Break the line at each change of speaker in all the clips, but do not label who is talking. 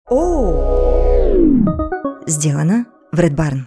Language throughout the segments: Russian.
Сделано в Red Barn.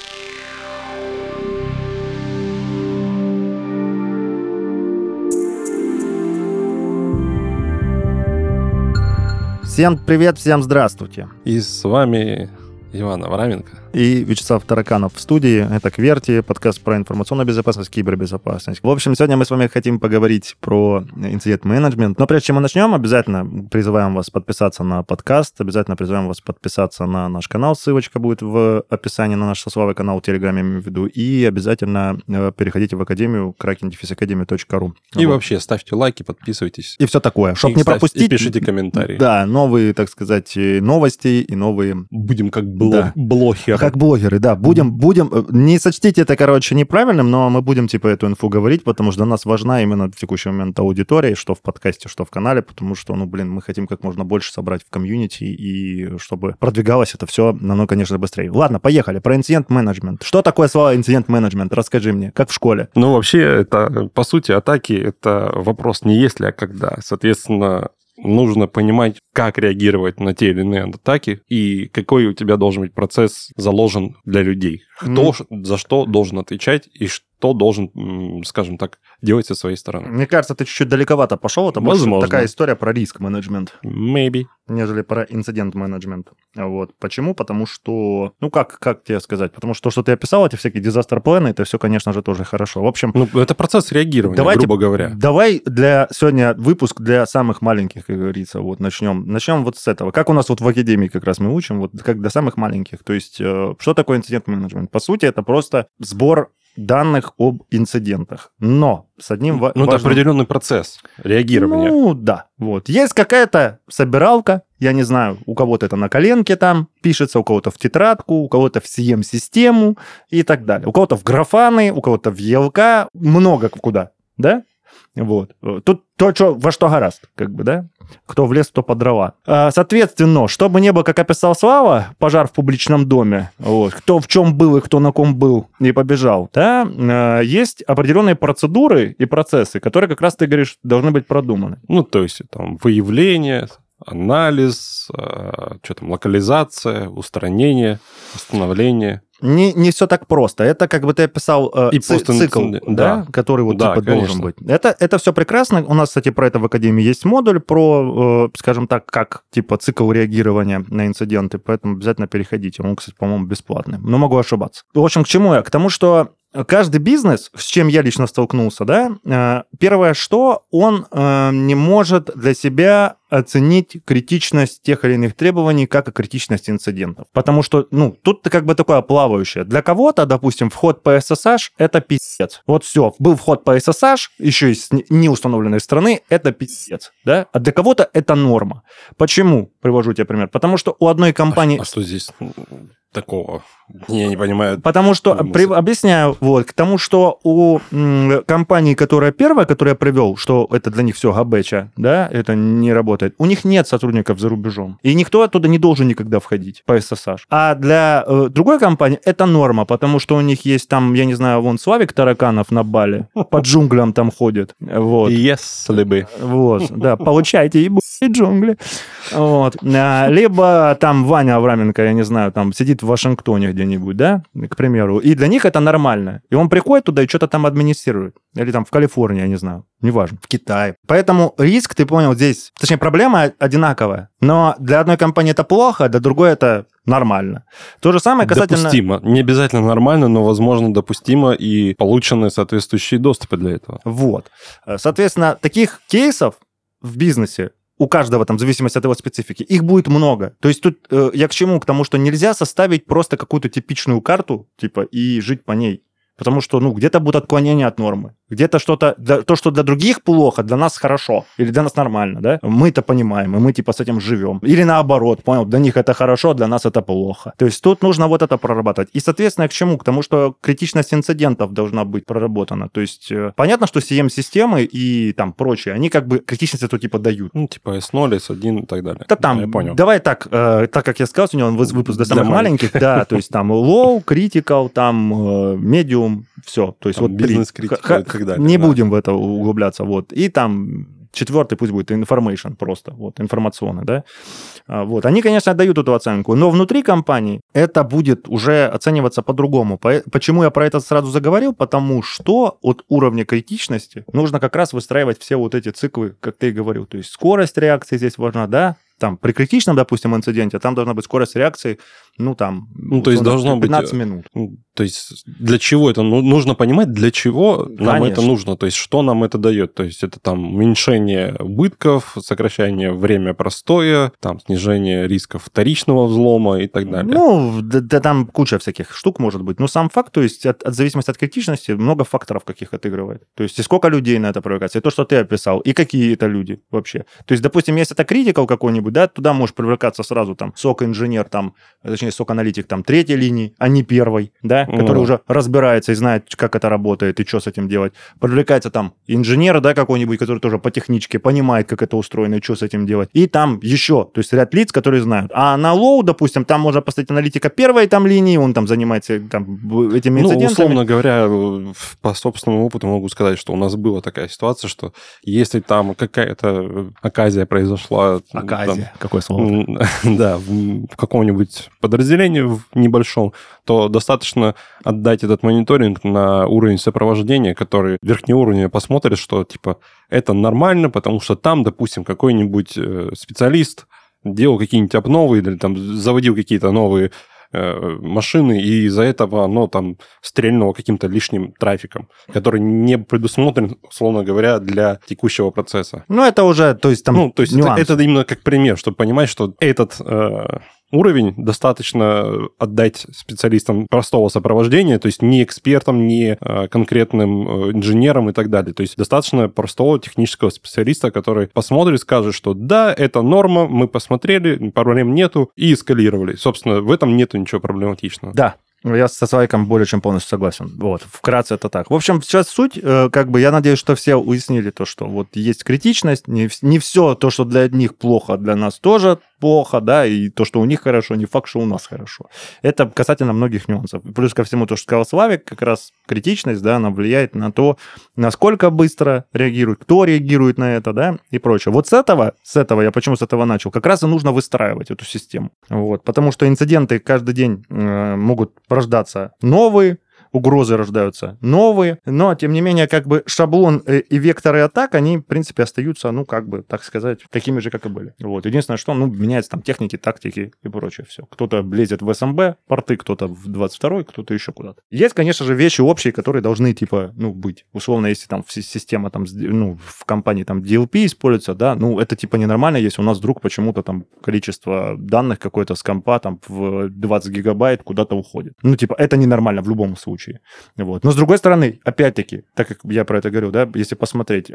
Всем привет, всем здравствуйте.
И с вами Иван Авраменко.
И Вячеслав Тараканов в студии. Это Кверти, подкаст про информационную безопасность, кибербезопасность. В общем, сегодня мы с вами хотим поговорить про инцидент-менеджмент. Но прежде чем мы начнем, обязательно призываем вас подписаться на подкаст, обязательно призываем вас подписаться на наш канал, ссылочка будет в описании на наш со Славой канал в Телеграме, имею в виду, и обязательно переходите в Академию, kraken-academy.ru.
И вообще ставьте лайки, подписывайтесь.
И все такое, чтобы не пропустить.
И пишите комментарии.
Да, новые, так сказать, новости и новые...
Будем как блогеры.
Как блогеры, да. Будем... Не сочтите это, короче, неправильным, но мы будем, типа, эту инфу говорить, потому что для нас важна именно в текущий момент аудитория, что в подкасте, что в канале, потому что, мы хотим как можно больше собрать в комьюнити, и чтобы продвигалось это все, конечно, быстрее. Ладно, поехали. Про инцидент-менеджмент. Что такое слово инцидент-менеджмент? Расскажи мне, как в школе.
Вообще, это, по сути, атаки, это вопрос не если, а когда. Соответственно, нужно понимать, как реагировать на те или иные атаки и какой у тебя должен быть процесс заложен для людей. Кто за что должен отвечать и что должен, скажем так, делать со своей стороны.
Мне кажется, ты чуть-чуть далековато пошел. Это больше такая история про риск-менеджмент.
Maybe.
Нежели про инцидент-менеджмент. Вот. Почему? Потому что... как тебе сказать? Потому что то, что ты описал, эти всякие дизастер-планы, это все, конечно же, тоже хорошо. В общем...
это процесс реагирования, грубо говоря.
Давай сегодня выпуск для самых маленьких, как говорится. Вот, начнем вот с этого. Как у нас вот в Академии как раз мы учим, вот как для самых маленьких. То есть, что такое инцидент-менеджмент? По сути, это просто сбор данных об инцидентах. Но с одним важным...
это определенный процесс реагирования.
Да. Вот. Есть какая-то собиралка, я не знаю, у кого-то это на коленке там пишется, у кого-то в тетрадку, у кого-то в CM-систему и так далее. У кого-то в графаны, у кого-то в ELK, много куда, да? Вот. Тут во что гораст, да? Кто в лес, то по дрова. Соответственно, чтобы не было, как описал Слава, пожар в публичном доме, вот, кто в чем был и кто на ком был и побежал, да, есть определенные процедуры и процессы, которые, как раз ты говоришь, должны быть продуманы.
То есть, выявление, анализ, локализация, устранение, восстановление.
Не все так просто. Это, как бы ты описал, цикл, да, который должен быть. Это все прекрасно. У нас, кстати, про это в Академии есть модуль про, скажем так, как цикл реагирования на инциденты, поэтому обязательно переходите. Он, кстати, по-моему, бесплатный, но могу ошибаться. В общем, к чему я? К тому, что каждый бизнес, с чем я лично столкнулся, да, первое, что он не может для себя оценить критичность тех или иных требований, как и критичность инцидентов. Потому что, тут как бы такое плавающее. Для кого-то, допустим, вход по SSH – это пиздец. Вот все, был вход по SSH, еще из неустановленной страны, это пиздец, да? А для кого-то это норма. Почему? Привожу тебе пример. Потому что у одной компании...
А что здесь такого? Я не понимаю.
Потому что, объясняю, к тому, что у компании, которая первая, которую я привел, что это для них все габеча, да, это не работает, у них нет сотрудников за рубежом. И никто оттуда не должен никогда входить по SSH. А для другой компании это норма, потому что у них есть там, я не знаю, Славик Тараканов на Бали, по джунглям там ходит. Вот.
Если бы.
Вот, да, получайте ебаные джунгли. Вот. Либо там Ваня Авраменко, я не знаю, там сидит в Вашингтоне где-нибудь, да, к примеру, и для них это нормально. И он приходит туда и что-то там администрирует. Или там в Калифорнии, я не знаю, неважно, в Китае. Поэтому риск, ты понял, здесь, точнее, проблема одинаковая. Но для одной компании это плохо, для другой это нормально. То же самое касательно...
Допустимо. Не обязательно нормально, но, возможно, допустимо и получены соответствующие доступы для этого.
Вот. Соответственно, таких кейсов в бизнесе у каждого, там, в зависимости от его специфики, их будет много. То есть тут я к чему? К тому, что нельзя составить просто какую-то типичную карту, и жить по ней. Потому что, где-то будут отклонения от нормы. Где-то что-то, то, что для других плохо, для нас хорошо. Или для нас нормально, да? Мы это понимаем, и мы, с этим живем. Или наоборот, понял, для них это хорошо, для нас это плохо. То есть тут нужно вот это прорабатывать. И, соответственно, к чему? К тому, что критичность инцидентов должна быть проработана. То есть понятно, что CM-системы и там прочие, они как бы критичность эту дают.
S0, S1 и так далее.
Да там, я понял. Давай так, как я сказал, у него выпуск для самых маленьких, да, то есть там low, critical, там medium, все. То есть
там
вот
бизнес-критика и так далее.
Не будем в это углубляться. Вот. И там 4-й пусть будет information просто, вот, информационный, да. Вот. Они, конечно, дают эту оценку, но внутри компании это будет уже оцениваться по-другому. Почему я про это сразу заговорил? Потому что от уровня критичности нужно как раз выстраивать все вот эти циклы, как ты и говорил. То есть скорость реакции здесь важна, да. Там при критичном, допустим, инциденте, там должна быть скорость реакции,
то есть должно
15 минут.
То есть для чего это? Нужно понимать, для чего нам это нужно, то есть что нам это дает. То есть это там уменьшение убытков, сокращение время простоя, там снижение рисков вторичного взлома и так далее.
Да там куча всяких штук может быть. Но сам факт, то есть от зависимости от критичности, много факторов каких отыгрывает. То есть и сколько людей на это привлекается, и то, что ты описал, и какие это люди вообще. То есть, допустим, если это критикал какой-нибудь, да, туда может привлекаться сразу там сок-инженер, там, точнее, сок-аналитик там 3-й линии, а не 1-й, да, который уже разбирается и знает, как это работает и что с этим делать. Привлекается там инженер, да, какой-нибудь, который тоже по техничке понимает, как это устроено и что с этим делать. И там еще, то есть ряд лиц, которые знают. А на лоу, допустим, там можно поставить аналитика 1-й там линии, он там занимается там этими инцидентами.
Условно говоря, по собственному опыту могу сказать, что у нас была такая ситуация, что если там какая-то оказия произошла...
Какое слово?
Да, в каком-нибудь подразделении в небольшом, то достаточно отдать этот мониторинг на уровень сопровождения, который верхнеуровневый посмотрит, что типа это нормально, потому что там, допустим, какой-нибудь специалист делал какие-нибудь обновы или там заводил какие-то новые машины, и из-за этого оно там стрельнуло каким-то лишним трафиком, который не предусмотрен, условно говоря, для текущего процесса.
Это уже, то есть там
то есть это именно как пример, чтобы понимать, что этот уровень достаточно отдать специалистам простого сопровождения, то есть не экспертам, не конкретным инженерам и так далее. То есть достаточно простого технического специалиста, который посмотрит, скажет, что да, это норма, мы посмотрели, проблем нету, и эскалировали. Собственно, в этом нету ничего проблематичного.
Да. Я со Славиком более чем полностью согласен. Вот, вкратце это так. В общем, сейчас суть, я надеюсь, что все уяснили то, что вот есть критичность, не все то, что для них плохо, для нас тоже плохо, да, и то, что у них хорошо, не факт, что у нас хорошо. Это касательно многих нюансов. Плюс ко всему, то, что сказал Славик, как раз критичность, да, она влияет на то, насколько быстро реагирует, кто реагирует на это, да, и прочее. Вот с этого, я почему с этого начал, как раз и нужно выстраивать эту систему. Вот, потому что инциденты каждый день могут рождаться новые, угрозы рождаются новые, но, тем не менее, шаблон и векторы атак, они, в принципе, остаются, так сказать, такими же, как и были. Вот. Единственное, что, меняются там техники, тактики и прочее все. Кто-то лезет в СМБ порты, кто-то в 22-й, кто-то еще куда-то. Есть, конечно же, вещи общие, которые должны, быть. Условно, если там система, там, в компании там DLP используется, да, это, ненормально, если у нас вдруг почему-то там количество данных какое-то с компа там в 20 гигабайт куда-то уходит. Это ненормально в любом случае. Вот. Но, с другой стороны, опять-таки, так как я про это говорил, да, если посмотреть,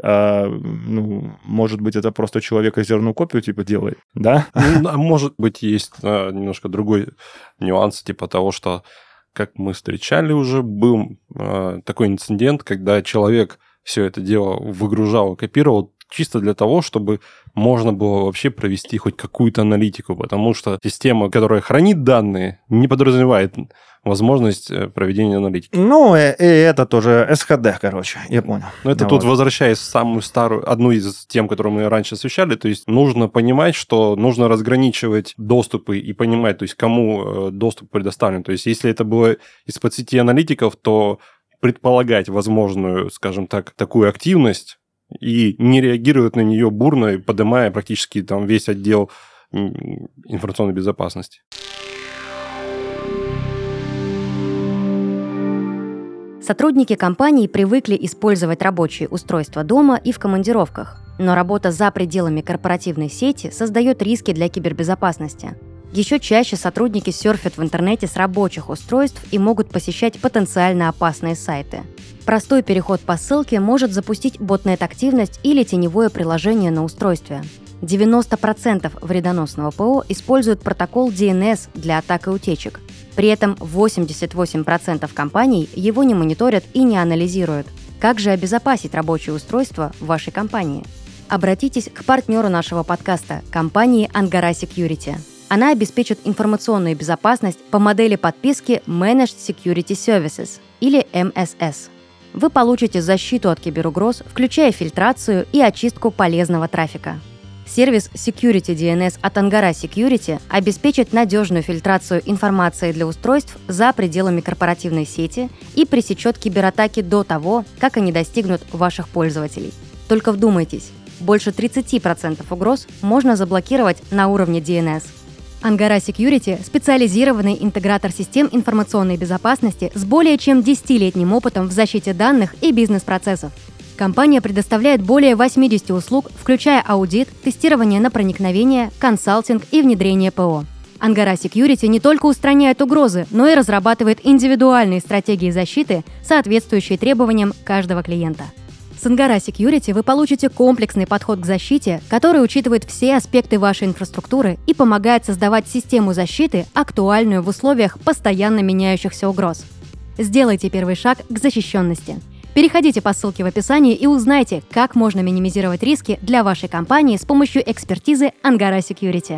может быть, это просто человек резервную копию, делает, да?
Может быть, есть немножко другой нюанс, того, что, как мы встречали уже, был такой инцидент, когда человек все это дело выгружал, копировал, чисто для того, чтобы можно было вообще провести хоть какую-то аналитику, потому что система, которая хранит данные, не подразумевает возможность проведения аналитики.
И это тоже СХД, я понял.
Это тут, возвращаясь в самую старую, одну из тем, которую мы раньше освещали, то есть нужно понимать, что нужно разграничивать доступы и понимать, то есть кому доступ предоставлен. То есть если это было из-под сети аналитиков, то предполагать возможную, скажем так, такую активность и не реагировать на нее бурно, поднимая практически там весь отдел информационной безопасности.
Сотрудники компании привыкли использовать рабочие устройства дома и в командировках, но работа за пределами корпоративной сети создает риски для кибербезопасности. Еще чаще сотрудники серфят в интернете с рабочих устройств и могут посещать потенциально опасные сайты. Простой переход по ссылке может запустить ботнет-активность или теневое приложение на устройстве. 90% вредоносного ПО используют протокол DNS для атак и утечек. При этом 88% компаний его не мониторят и не анализируют. Как же обезопасить рабочее устройство в вашей компании? Обратитесь к партнеру нашего подкаста – компании Angara Security. Она обеспечит информационную безопасность по модели подписки Managed Security Services или MSS. вы получите защиту от киберугроз, включая фильтрацию и очистку полезного трафика. Сервис Security DNS от Angara Security обеспечит надежную фильтрацию информации для устройств за пределами корпоративной сети и пресечет кибератаки до того, как они достигнут ваших пользователей. Только вдумайтесь, больше 30% угроз можно заблокировать на уровне DNS. Angara Security – специализированный интегратор систем информационной безопасности с более чем 10-летним опытом в защите данных и бизнес-процессов. Компания предоставляет более 80 услуг, включая аудит, тестирование на проникновение, консалтинг и внедрение ПО. Angara Security не только устраняет угрозы, но и разрабатывает индивидуальные стратегии защиты, соответствующие требованиям каждого клиента. С Angara Security вы получите комплексный подход к защите, который учитывает все аспекты вашей инфраструктуры и помогает создавать систему защиты, актуальную в условиях постоянно меняющихся угроз. Сделайте первый шаг к защищенности. Переходите по ссылке в описании и узнайте, как можно минимизировать риски для вашей компании с помощью экспертизы Angara Security.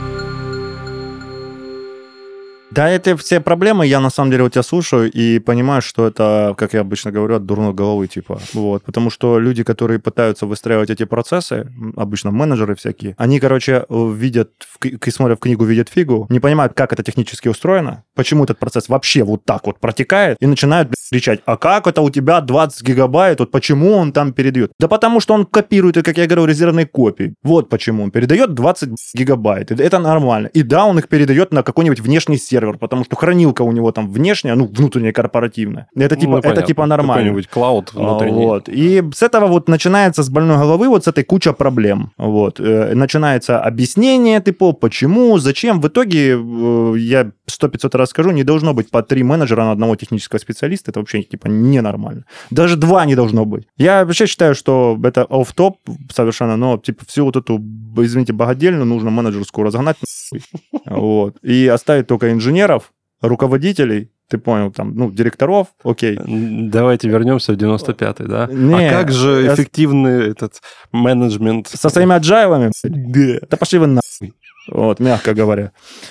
Да, это все проблемы, я на самом деле у тебя слушаю и понимаю, что это, как я обычно говорю, от дурной головы типа. Вот. Потому что люди, которые пытаются выстраивать эти процессы, обычно менеджеры всякие, они, видят, смотрят в книгу, видят фигу, не понимают, как это технически устроено, почему этот процесс вообще вот так вот протекает, и начинают кричать, а как это у тебя 20 гигабайт, вот почему он там передает? Да потому что он копирует, как я говорю, резервные копии. Вот почему он передает 20 гигабайт. Это нормально. И да, он их передает на какой-нибудь внешний сервер, потому что хранилка у него там внешняя, внутренняя корпоративная. Это типа нормально.
Какой-нибудь клауд внутренний.
Вот. И с этого вот начинается, с больной головы, вот с этой куча проблем. Вот. Начинается объяснение, типа, почему, зачем. В итоге, я 100-500 раз скажу, не должно быть по 3 менеджера на одного технического специалиста. Это вообще типа ненормально. Даже 2 не должно быть. Я вообще считаю, что это офф-топ совершенно, но типа всю вот эту, извините, богадельню нужно менеджерскую разгнать. Вот. И оставить только инженеров, руководителей, ты понял, там, директоров, окей.
Давайте вернемся в 95-й, да?
Не,
а как же эффективный этот менеджмент?
Со своими аджайлами? Да пошли вы нахуй. Вот, мягко говоря.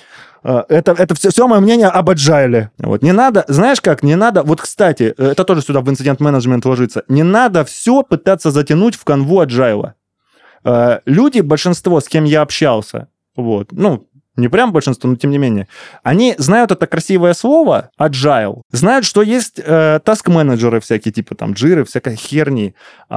Это все мое мнение об agile. Вот. Не надо, знаешь как, не надо... Вот, кстати, это тоже сюда в инцидент-менеджмент ложится. Не надо все пытаться затянуть в канву agile. Люди, большинство, с кем я общался, вот, не прям большинство, но тем не менее, они знают это красивое слово agile, знают, что есть таск-менеджеры всякие, типа там джиры, всякой херни,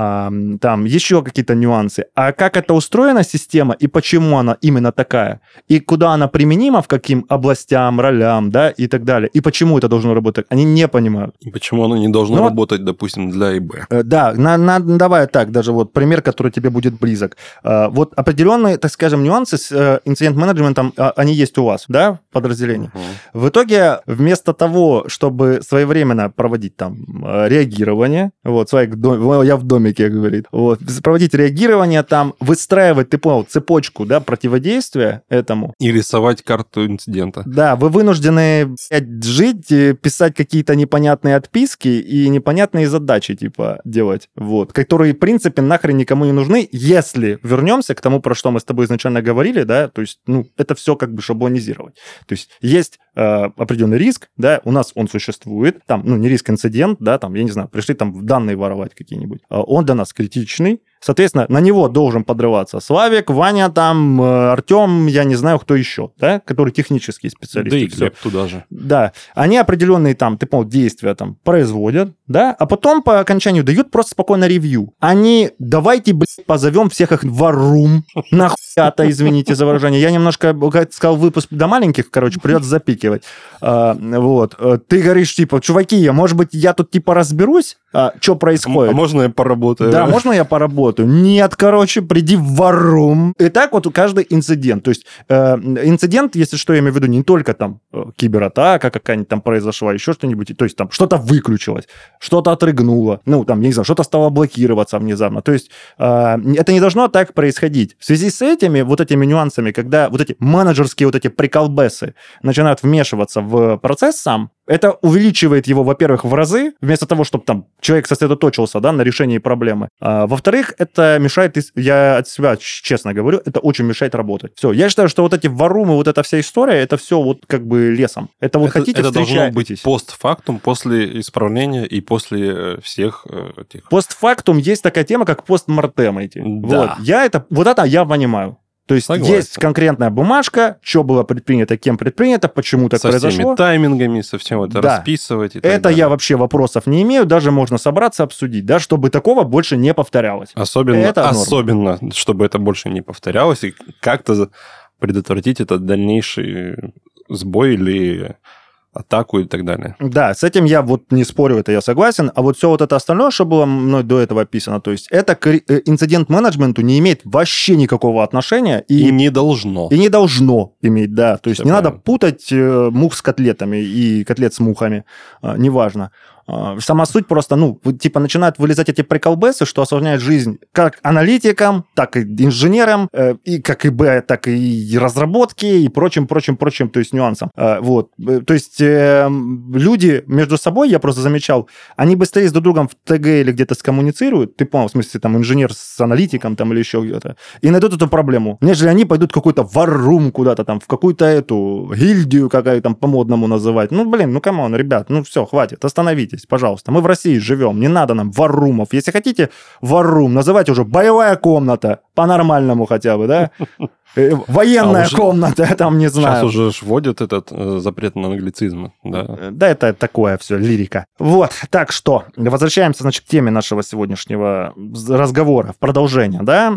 там еще какие-то нюансы. А как это устроена система и почему она именно такая, и куда она применима, в каким областям, ролям, да, и так далее, и почему это должно работать, они не понимают.
И почему оно не должно работать, допустим, для ИБ.
Да, давай так, даже вот пример, который тебе будет близок. Вот определенные, так скажем, нюансы с инцидент-менеджментом, они есть у вас, да, в подразделении. В итоге, вместо того, чтобы своевременно проводить там реагирование, вот, я в домике, говорит, вот, проводить реагирование, там, выстраивать, ты понял, цепочку, да, противодействия этому.
И рисовать карту инцидента.
Да, вы вынуждены жить, писать какие-то непонятные отписки и непонятные задачи, типа, делать, вот, которые, в принципе, нахрен никому не нужны, если вернемся к тому, про что мы с тобой изначально говорили, да, то есть, это все как бы шаблонизировать. То есть определенный риск, да, у нас он существует, там, не риск, инцидент, да, там, я не знаю, пришли там данные воровать какие-нибудь. Он для нас критичный, соответственно, на него должен подрываться Славик, Ваня, там, Артем, я не знаю, кто еще, да, который технический специалист.
Да и Глеб туда же.
Да, они определенные там, ты понял, действия там производят, да, а потом по окончанию дают просто спокойно ревью. Они, давайте, позовем всех их в рум, нахуя-то, извините за выражение. Я немножко, как сказал, выпуск до маленьких, придется запикивать. Вот. Ты говоришь, типа, чуваки, может быть, я тут, типа, разберусь, что происходит?
А можно я поработаю?
Да, можно я поработаю? Нет, приди в рум. И так вот каждый инцидент. То есть инцидент, если что, я имею в виду, не только там кибератака какая-нибудь там произошла, еще что-нибудь, то есть там что-то выключилось, что-то отрыгнуло, там, я не знаю, что-то стало блокироваться внезапно. То есть это не должно так происходить. В связи с этими нюансами, когда вот эти менеджерские вот эти приколбесы начинают вмешиваться в процесс сам, Это увеличивает его, во-первых, в разы, вместо того, чтобы там человек сосредоточился, да, на решении проблемы. Во-вторых, это мешает, я от себя честно говорю, это очень мешает работать. Все, я считаю, что вот эти варумы, вот эта вся история, это все вот как бы лесом. Это вот хотите,
это
встречайтесь.
должно быть постфактум, после исправления и после всех этих...
Постфактум есть такая тема, как постмортем эти.
Да.
Вот это я понимаю. То есть
Согласен.
Есть конкретная бумажка, что было предпринято, кем предпринято, почему так произошло.
Со всеми таймингами, со всем это расписывать и так
это
далее.
Я вообще вопросов не имею, даже можно собраться, обсудить, да, чтобы такого больше не повторялось.
Особенно, чтобы это больше не повторялось, и как-то предотвратить этот дальнейший сбой или атаку и так далее.
Да, с этим я вот не спорю, это я согласен. А вот все вот это остальное, что было мной до этого описано, то есть это к инцидент-менеджменту не имеет вообще никакого отношения.
И не должно.
И не должно иметь, да. То есть
Все
не
правильно.
надо путать мух с котлетами и котлет с мухами. Неважно. Сама суть просто, типа начинают вылезать эти приколбесы, что осложняет жизнь как аналитикам, так и инженерам, и как и так и разработке, и прочим, то есть нюансам. Вот. То есть люди между собой, я просто замечал, они быстрее с друг другом в ТГ или где-то скоммуницируют, ты понял, в смысле, там, инженер с аналитиком там или еще где-то, и найдут эту проблему, нежели они пойдут в какой-то варрум куда-то там, в какую-то эту гильдию, какая там по-модному называть. Камон, ребят, все, хватит, остановитесь. Пожалуйста, мы в России живем, не надо нам варрумов. Если хотите варрум, называйте уже боевая комната, по-нормальному хотя бы, да? Военная комната, там, не знаю.
Сейчас уже вводят этот запрет на англицизмы, да?
Да, это такое все, лирика. Вот, так что, возвращаемся, значит, к теме нашего сегодняшнего разговора, в продолжение, да?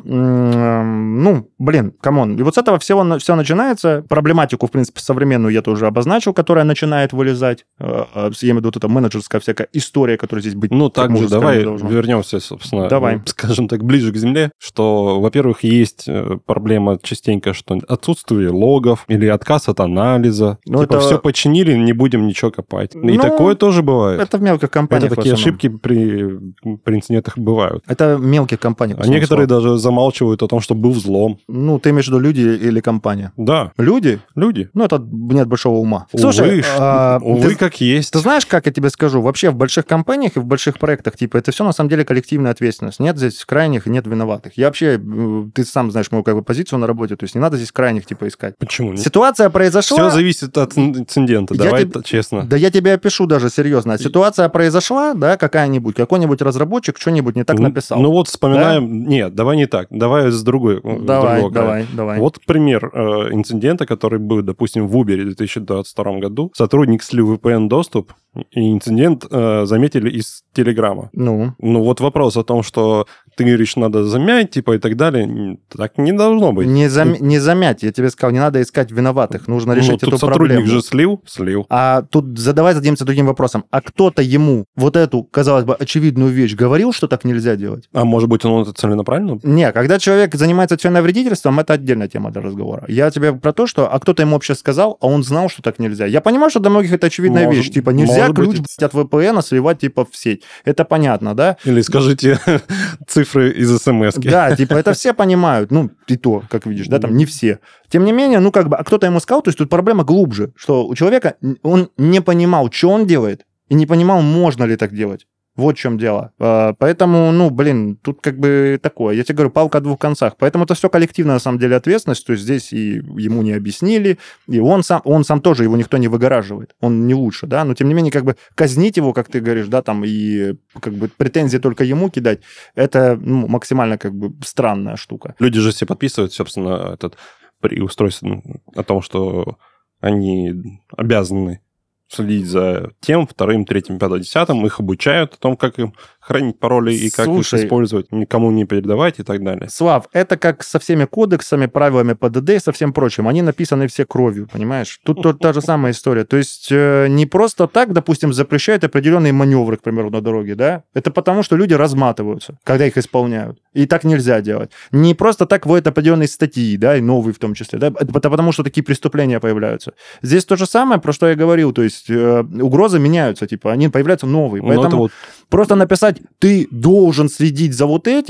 Камон. И вот с этого все начинается. Проблематику, в принципе, современную я тоже обозначил, которая начинает вылезать. Я имею в виду вот эта менеджерская всякая история, которая здесь быть.
Также давай вернемся, собственно, скажем так, ближе к земле, что, во-первых, есть проблема частенько, что отсутствие логов или отказ от анализа. Все починили, не будем ничего копать. И такое тоже бывает.
Это в мелких компаниях.
Это такие ошибки при инцидентах бывают.
Это в мелких компаниях.
А некоторые даже замалчивают о том, что был взлом.
Ты имеешь в виду люди или компания?
Да.
Люди?
Люди.
Это нет большого ума.
Слушай, увы, как есть.
Ты знаешь, как я тебе скажу? Вообще в больших компаниях и в больших проектах, это все на самом деле коллективная ответственность. Нет здесь крайних и нет виноватых. Я вообще, ты сам знаешь мою позицию на работе, то есть не надо здесь крайних искать.
Почему?
Ситуация произошла...
Все зависит от инцидента, давай честно.
Да я тебе опишу даже серьезно. Ситуация произошла, да, какой-нибудь разработчик что-нибудь не так написал.
Вспоминаем... Да? Нет, давай не так. Давай с другого
края. Давай.
Вот пример инцидента, который был, допустим, в Uber в 2022 году. Сотрудник слил VPN-доступ, и инцидент заметили из Телеграма. Вот вопрос о том, что ты говоришь, надо замять, и так далее, так не должно быть.
Не замять, я тебе сказал, не надо искать виноватых, нужно решить эту проблему.
Сотрудник же слил.
А тут зададимся другим вопросом. А кто-то ему вот эту, казалось бы, очевидную вещь говорил, что так нельзя делать?
А может быть, он это целенаправленно?
Не, когда человек занимается членовредительством, это отдельная тема для разговора. Я тебе про то, что кто-то ему вообще сказал, а он знал, что так нельзя. Я понимаю, что для многих это очевидная вещь. Нельзя ключ от VPN сливать в сеть. Это понятно, да?
Или скажите цифры из СМС-ки.
Да, это все понимают. И то, как видишь, да, там не все. Тем не менее, а кто-то ему сказал, то есть тут проблема глубже, что у человека он не понимал, что он делает, и не понимал, можно ли так делать. Вот в чем дело. Поэтому, тут такое. Я тебе говорю, палка о двух концах. Поэтому это все коллективная, на самом деле, ответственность. То есть здесь и ему не объяснили, и он сам тоже, его никто не выгораживает. Он не лучше, да. Но, тем не менее, казнить его, как ты говоришь, да, там, и претензии только ему кидать, это максимально странная штука.
Люди же все подписывают, собственно, при устройстве о том, что они обязаны следить за тем, вторым, третьим, пятым, десятым, их обучают о том, как им хранить пароли и как их использовать, никому не передавать и так далее.
Слав, это как со всеми кодексами, правилами ПДД и со всем прочим. Они написаны все кровью, понимаешь? Тут та же самая история. То есть не просто так, допустим, запрещают определенные маневры, к примеру, на дороге, да? Это потому, что люди разматываются, когда их исполняют. И так нельзя делать. Не просто так вводят определенные статьи, да, и новые в том числе, да? Это потому, что такие преступления появляются. Здесь то же самое, про что я говорил. То есть угрозы меняются, они появляются новые. Поэтому просто написать, ты должен следить за вот этим,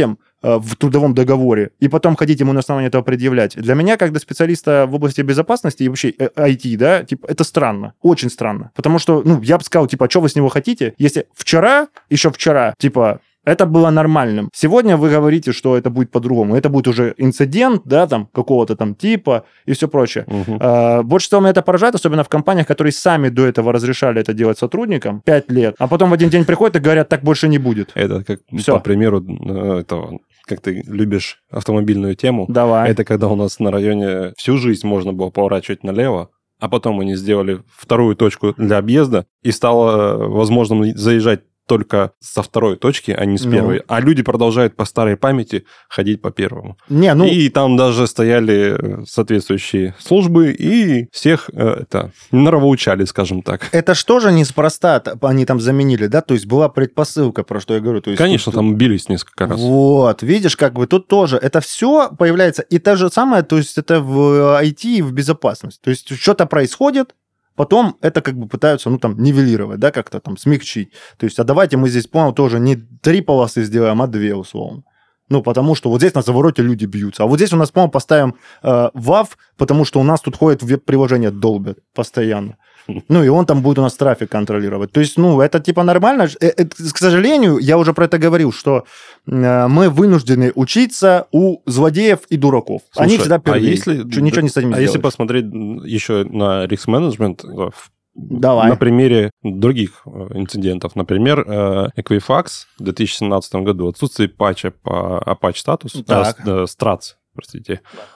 в трудовом договоре, и потом ходить ему на основании этого предъявлять. Для меня, как для специалиста в области безопасности и вообще IT, да, типа, это странно, очень странно. Потому что, ну, я бы сказал, типа, а что вы с него хотите, если еще вчера, типа, это было нормальным. Сегодня вы говорите, что это будет по-другому. Это будет уже инцидент, да, там, какого-то там типа и все прочее. Больше всего меня это поражает, особенно в компаниях, которые сами до этого разрешали это делать сотрудникам 5 лет, а потом в один день приходят и говорят, так больше не будет.
Это как, по примеру, этого... Как ты любишь автомобильную тему.
Давай.
Это когда у нас на районе всю жизнь можно было поворачивать налево, а потом они сделали вторую точку для объезда, и стало возможным заезжать только со второй точки, а не с первой. А люди продолжают по старой памяти ходить по первому. И там даже стояли соответствующие службы, и всех нравоучали, скажем так.
Это что же неспроста они там заменили, да? То есть была предпосылка, про что я говорю. То есть
конечно, там бились несколько раз.
Вот, видишь, как бы тут тоже. Это все появляется. И то же самое, то есть это в IT и в безопасности. То есть что-то происходит, потом это как бы пытаются, ну, там, нивелировать, да, как-то там смягчить. То есть, а давайте мы здесь, понял, тоже не 3 полосы сделаем, а 2, условно. Ну, потому что вот здесь на завороте люди бьются. А вот здесь у нас, по-моему, поставим WAF, потому что у нас тут ходят веб-приложения, долбят постоянно. Ну, и он там будет у нас трафик контролировать. То есть, ну, это типа нормально. К сожалению, я уже про это говорил, что мы вынуждены учиться у злодеев и дураков.
Слушай,
они всегда первые.
Ничего не с этим сделать. Если посмотреть еще на риск-менеджмент,
давай.
На примере других инцидентов. Например, Equifax в 2017 году отсутствие патча по Apache Status, Struts, простите.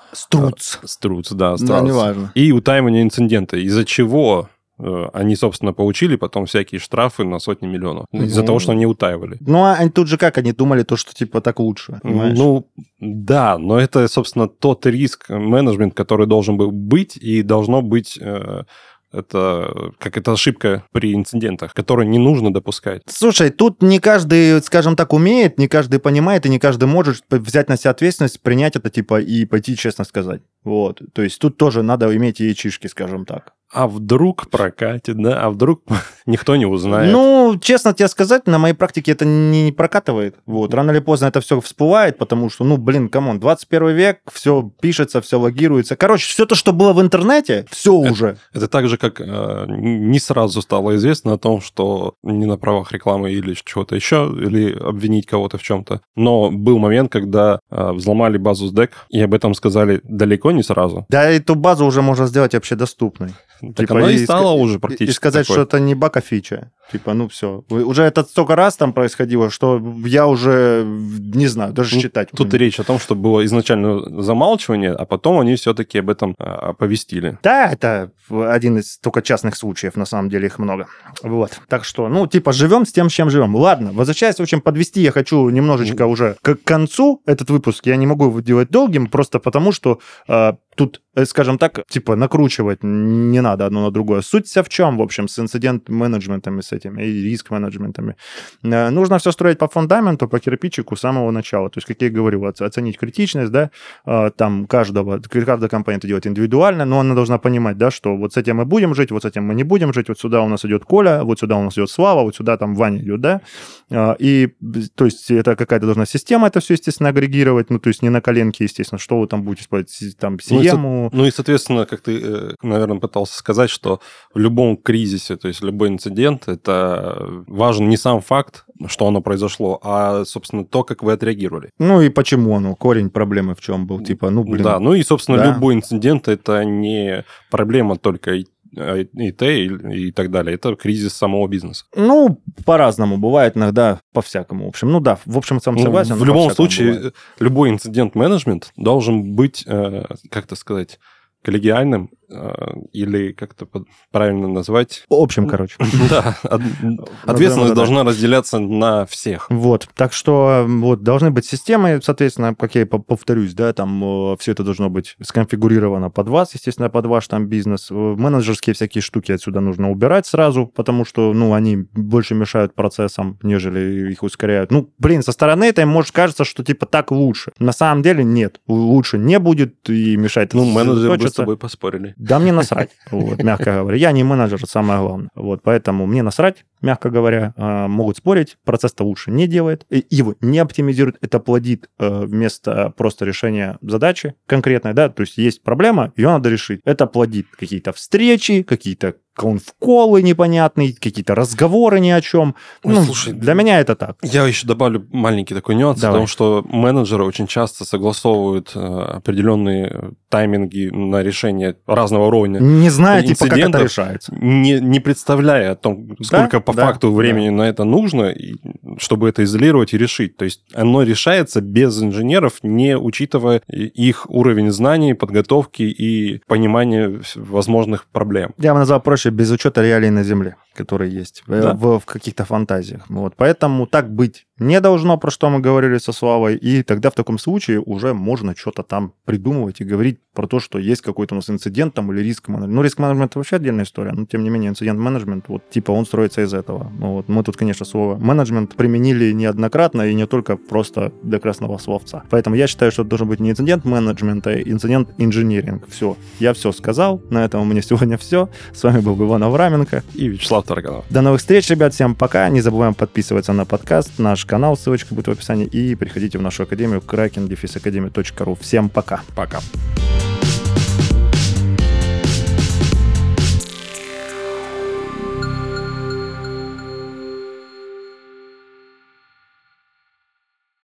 Struts, да.
Да, неважно.
И утаивание инцидента, из-за чего они, собственно, получили потом всякие штрафы на сотни миллионов. Из-за того, что они утаивали.
Ну, а тут же как? Они думали то, что типа так лучше, понимаешь?
Ну, да, но это, собственно, тот риск-менеджмент, который должен был быть, и должно быть... Это ошибка при инцидентах, которую не нужно допускать.
Слушай, тут не каждый, скажем так, умеет, не каждый понимает, и не каждый может взять на себя ответственность, принять это, типа, и пойти честно сказать. Вот. То есть тут тоже надо иметь яичишки, скажем так.
А вдруг прокатит, да? А вдруг никто не узнает?
Ну, честно тебе сказать, на моей практике это не прокатывает. Вот. Рано или поздно это все всплывает, потому что, ну, блин, камон, 21 век, все пишется, все логируется. Короче, все то, что было в интернете, все уже.
Это так же, как не сразу стало известно о том, что не на правах рекламы или чего-то еще, или обвинить кого-то в чем-то. Но был момент, когда взломали базу SDEC, и об этом сказали далеко не сразу.
Да, эту базу уже можно сделать общедоступной.
Так типа, она и стала уже практически
и сказать,
такой.
Что это не баг, а фича. Типа, ну все. Уже это столько раз там происходило, что я уже не знаю, даже считать.
Тут и речь о том, что было изначально замалчивание, а потом они все-таки об этом оповестили.
Да, это один из только частных случаев, на самом деле их много. Вот. Так что, ну, типа, живем с тем, с чем живем. Ладно, возвращаясь, в общем, подвести я хочу немножечко уже к концу этот выпуск. Я не могу его делать долгим, просто потому что тут, скажем так, типа, накручивать не надо одно на другое. Суть вся в чем, в общем, с инцидент-менеджментами, с этими, и риск-менеджментами. Нужно все строить по фундаменту, по кирпичику с самого начала. То есть, как я говорю, оценить критичность, да, там, каждая компания это делает индивидуально, но она должна понимать, да, что вот с этим мы будем жить, вот с этим мы не будем жить, вот сюда у нас идет Коля, вот сюда у нас идет Слава, вот сюда там Ваня идет, да. И, то есть, это какая-то должна система это все, естественно, агрегировать, ну, то есть, не на коленке, естественно, что вы там будете использовать, там, сиему.
Ну и, соответственно, как ты, наверное, пытался сказать, что в любом кризисе, то есть любой инцидент, это важен не сам факт, что оно произошло, а, собственно, то, как вы отреагировали.
Ну и почему оно, корень проблемы в чем был, типа, ну, блин.
Да, ну и, собственно, любой инцидент, это не проблема только ИТ и так далее. Это кризис самого бизнеса.
Ну, по-разному. Бывает иногда по-всякому. В общем, ну да, в общем, сам согласен.
В любом случае, бывает. Любой инцидент-менеджмент должен быть, как-то сказать, коллегиальным, или как-то правильно назвать?
Общим, короче.
Да, ответственность должна разделяться на всех.
Вот, так что вот должны быть системы, соответственно, как я и повторюсь, да, там все это должно быть сконфигурировано под вас, естественно, под ваш там бизнес. Менеджерские всякие штуки отсюда нужно убирать сразу, потому что, ну, они больше мешают процессам, нежели их ускоряют. Ну, блин, со стороны это может кажется, что типа так лучше. На самом деле нет, лучше не будет и мешает.
Ну, менеджеры бы с тобой поспорили.
Да мне насрать, вот, мягко говоря. Я не менеджер, самое главное. Вот, поэтому мне насрать, мягко говоря. Могут спорить, процесс-то лучше не делает, его не оптимизирует, это плодит вместо просто решения задачи конкретной, да, то есть есть проблема, ее надо решить. Это плодит какие-то встречи, какие-то конфколы непонятные, какие-то разговоры ни о чем. Слушай, для меня это так.
Я еще добавлю маленький такой нюанс, потому что менеджеры очень часто согласовывают определенные тайминги на решение разного уровня.
Не зная, типа, как это решается.
Не представляя о том, сколько по факту времени на это нужно, чтобы это изолировать и решить. То есть оно решается без инженеров, не учитывая их уровень знаний, подготовки и понимания возможных проблем.
Я бы назвал проще без учета реалий на Земле, которые есть в каких-то фантазиях. Вот. Поэтому так быть не должно, про что мы говорили со Славой, и тогда в таком случае уже можно что-то там придумывать и говорить про то, что есть какой-то у нас инцидент там или риск-менеджмент. Ну, риск-менеджмент — это вообще отдельная история, но, тем не менее, инцидент-менеджмент, вот, типа, он строится из этого. Вот. Мы тут, конечно, слово менеджмент применили неоднократно и не только просто для красного словца. Поэтому я считаю, что это должен быть не инцидент-менеджмент, а инцидент-инжиниринг. Все. Я все сказал. На этом у меня сегодня все. С вами был Иван Авраменко
и Вячеслав Тарганов.
До новых встреч, ребят. Всем пока. Не забываем подписываться на подкаст, наш канал, ссылочка будет в описании, и приходите в нашу академию kraken-academy.ru. Всем пока.
Пока.